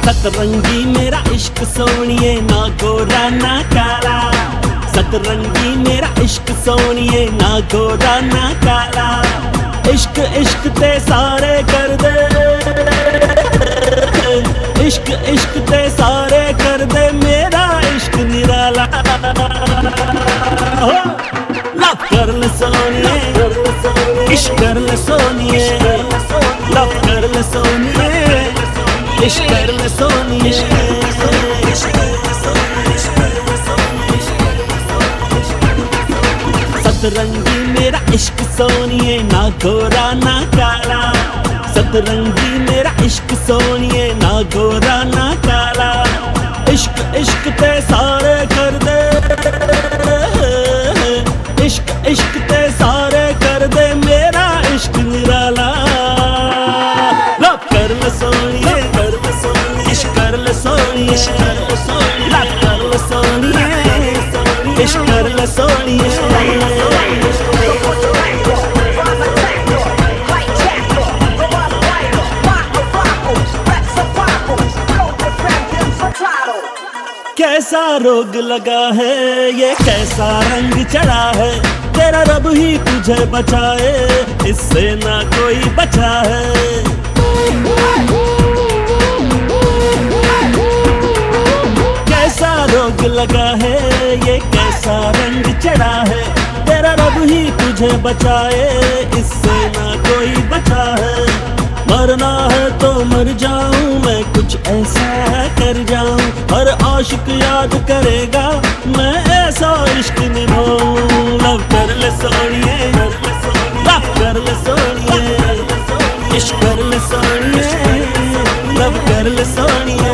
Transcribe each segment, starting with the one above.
सतरंगी मेरा इश्क सोनिए, ना गोरा ना काला। सतरंगी मेरा इश्क सोनिए, ना गोरा ना काला। इश्क इश्क ते सारे कर दे, इश्क इश्क ते सारे कर दे, मेरा इश्क निराला। लव कर ले सोनिए, इश्क कर ले सोनिए, लव कर ले सोनिए, इश्क कर ले सोनिए। सतरंगी मेरा इश्क सोनिए, ना गोरा ना काला। सतरंगी मेरा इश्क सोनिए, ना गोरा ना काला। इश्क इश्क ते सारे कर दे, इश्क इश्क ते सारे कर दे, मेरा इश्क निराला। लव कर ले सोनिए, इश्क कर ले सोनिए, लव कर ले सोनिए, इश्क कर ले सोनिए। कैसा रोग लगा है, ये कैसा रंग चढ़ा है, तेरा रब ही तुझे बचाए, इससे ना कोई बचा है। कैसा रोग लगा है, ये कैसा रंग चढ़ा है, तेरा रब ही तुझे बचाए, इससे ना कोई बचा है। मरना है तो मर जाऊं मैं, कुछ ऐसा कर जाऊं, हर आशिक याद करेगा, मैं ऐसा इश्क निभाऊं। लव कर ले सोनिए, लव कर ले सोनिए, इश्क कर ले सोनिए, लव कर ले सोनिए।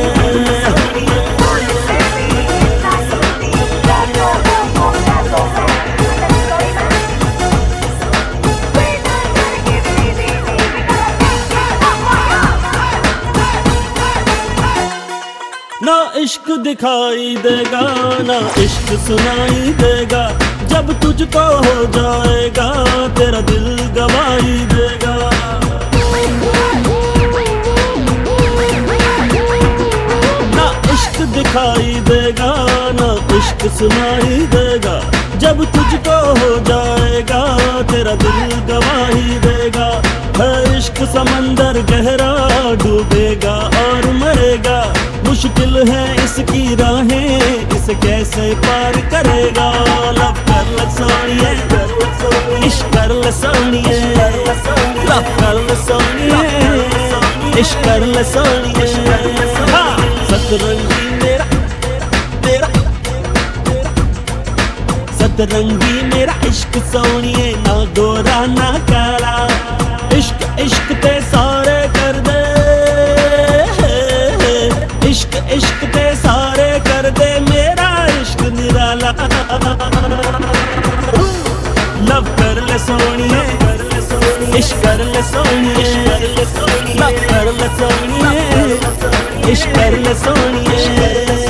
ना इश्क दिखाई देगा, ना इश्क सुनाई देगा, जब तुझको हो जाएगा, तेरा दिल गवाही देगा। ना इश्क दिखाई देगा, ना इश्क सुनाई देगा, जब तुझको हो जाएगा, तेरा दिल गवाही देगा। है इश्क समंदर गहरा, डूबेगा और मरेगा, मुश्किल है इसकी राहें, इसे कैसे पार करेगा। लव कर ले सोनिए, इश्क कर ले सोनिए, लव कर ले सोनिए, इश्क कर ले सोनिए। सतरंगी मेरा मेरा सतरंगी मेरा इश्क सोनिए, ना गोरा ना काला। इश्क इश्क ते सारे कर दे, इश्क इश्क ते सारे कर दे, मेरा इश्क निराला। लव कर ले सोनिए, इश्क कर ले सोनिए, लव कर ले सोनिए, इश्क कर ले सोनिए।